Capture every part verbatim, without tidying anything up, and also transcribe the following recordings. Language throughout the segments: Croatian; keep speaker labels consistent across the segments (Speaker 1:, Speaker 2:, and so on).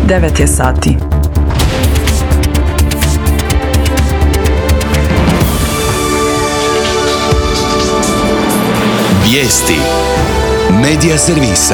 Speaker 1: devet je sati.
Speaker 2: Vijesti Medija servisa.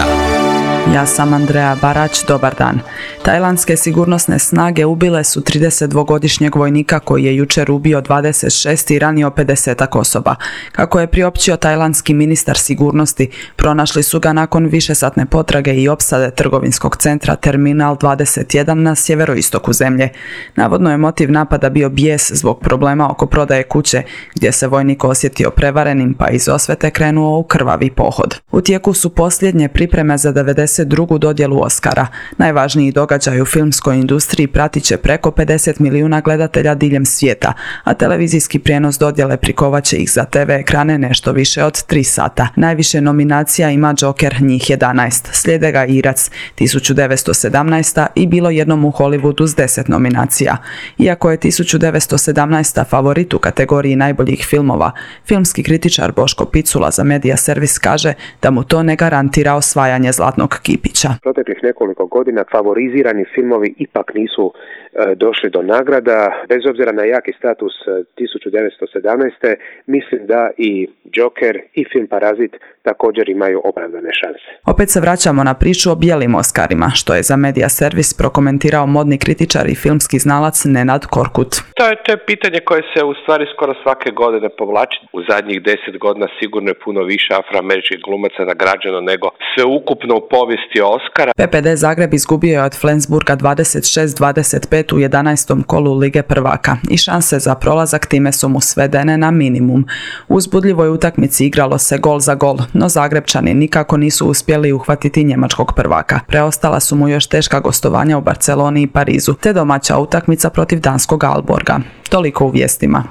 Speaker 1: Ja sam Andreja Barać, dobar dan. Tajlandske sigurnosne snage ubile su tridesetdvogodišnjeg vojnika koji je jučer ubio dvadeset šest i ranio pedesetak osoba. Kako je priopćio tajlandski ministar sigurnosti, pronašli su ga nakon višesatne potrage i opsade trgovinskog centra Terminal dvadeset jedan na sjeveroistoku zemlje. Navodno je motiv napada bio bijes zbog problema oko prodaje kuće, gdje se vojnik osjetio prevarenim pa iz osvete krenuo u krvavi pohod. U tijeku su posljednje pripreme za devedeset drugu dodjelu Oscara. Najvažniji događaj u filmskoj industriji pratit će preko pedeset milijuna gledatelja diljem svijeta, a televizijski prijenos dodjele prikovaće ih za te ve ekrane nešto više od tri sata. Najviše nominacija ima Joker, njih jedanaest. Slijede ga Irac, tisuću devetsto sedamnaesta i Bilo jednom u Hollywoodu s deset nominacija. Iako je tisuću devetsto sedamnaesta favorit u kategoriji najboljih filmova, filmski kritičar Boško Picula za Medija servis kaže da mu to ne garantira osvajanje zlatnog kipića.
Speaker 3: Proteklih nekoliko godina favorizirani filmovi ipak nisu e, došli do nagrada. Bez obzira na jaki status tisuću devetsto sedamnaeste. mislim da i Joker i film Parazit također imaju opravdane šanse.
Speaker 1: Opet se vraćamo na priču o bijelim Oskarima, što je za Medija servis prokomentirao modni kritičar i filmski znalac Nenad Korkut.
Speaker 4: To je, to je pitanje koje se u stvari skoro svake godine povlači. U zadnjih deset godina sigurno je puno više afroameričkih glumaca nagrađeno nego sve ukupno u povijesti Oscara.
Speaker 1: pe pe de Zagreb izgubio je od Flensburga dvadeset šest dvadeset pet u jedanaestom kolu Lige prvaka i šanse za prolazak time su mu svedene na minimum. U uzbudljivoj utakmici igralo se gol za gol, no Zagrebčani nikako nisu uspjeli uhvatiti njemačkog prvaka. Preostala su mu još teška gostovanja u Barceloni i Parizu, te domaća utakmica protiv danskog Aalborga. Toliko u vijestima.